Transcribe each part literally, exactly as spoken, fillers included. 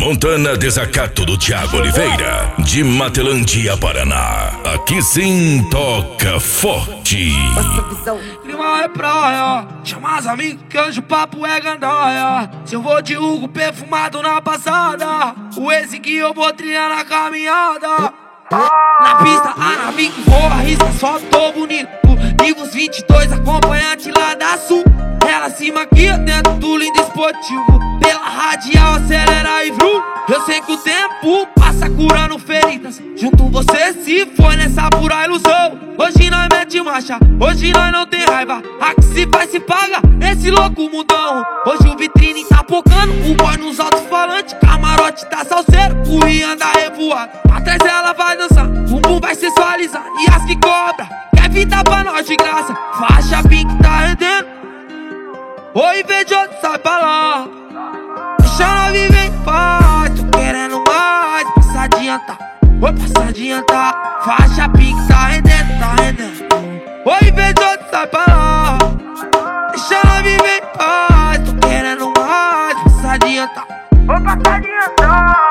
Montana Desacato do Thiago Oliveira, de Matelândia, Paraná. Aqui sim toca forte. Clima é praia, chama as amigos que hoje o papo é gandaia. Se eu vou de Hugo perfumado na passada, o ex que eu vou trilhar na caminhada. Na pista, a nave que voa, risca, só tô bonito. Livros vinte e dois, acompanhante lá da Sul. Ela se maquia dentro do lindo esportivo. Pela radial acelera e vrum. Eu sei que o tempo passa curando feridas. Junto você se foi nessa pura ilusão. Hoje nós mete marcha, hoje nós não tem raiva. A que se faz se paga, esse louco mundão. Hoje o vitrine tá pocando, o boy nos alto-falantes. Camarote tá salseiro, o Rian da revoada. Atrás ela vai dançar, o bumbum vai sensualizar. E as que cobra, quer vida pra nós de graça. Faixa pink tá rendendo, oi, invejoso, sai pra lá. Deixa ela viver em paz, tô querendo mais. Passa a adiantar, oi, passa a adiantar. Faixa pink tá rendendo, tá rendendo, oi, invejoso, sai pra lá. Deixa ela viver em paz, tô querendo mais. Passa a adiantar, oi, passa a adiantar.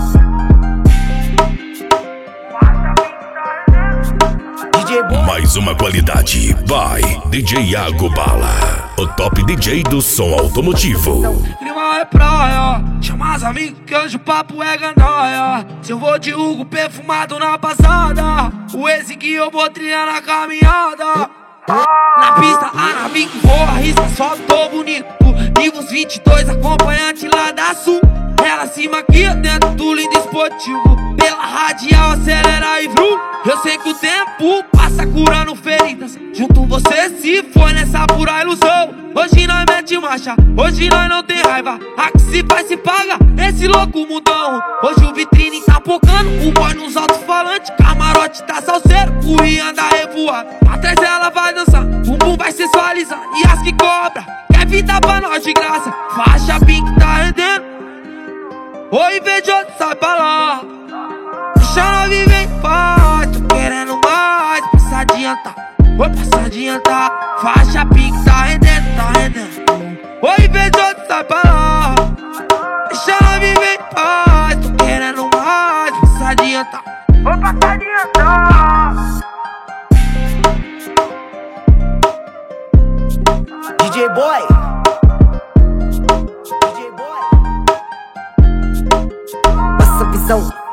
Mais uma qualidade, vai, D J Iago Bala, o top D J do som automotivo. Clima é praia, chama as amigos que hoje o papo é gandaia. Se eu vou de Hugo perfumado na passada, o ex que eu vou trilhar na caminhada. Na pista, a nave que voa, risca, só tô bonito. Livros vinte e dois, acompanhante lá da Sul. Ela se maquia dentro do lindo esportivo. Pela radial acelera e vrum. Eu sei que o tempo passa curando feridas. Junto você se foi nessa pura ilusão. Hoje nós mete marcha, hoje nós não tem raiva. A que se faz se paga, esse louco mundão. Hoje o vitrine tá pocando, o boy nos alto-falantes. Camarote tá salseiro, o Rian da revoada. Atrás ela vai dançar, o bumbum vai sensualizar. E as que cobra, quer vida pra nós de graça. Faixa pink tá rendendo, oi, invejoso, sai pra lá. Deixa ela viver em paz, tô querendo mais. Passa a adiantar, oi, passa a adiantar. Faixa pink tá rendendo, tá rendendo, oi, invejoso, sai pra lá. Deixa ela viver em paz, tô querendo mais. Passa a adiantar, oi, passa a adiantar. D J Boy, D J Boy, passa a visão.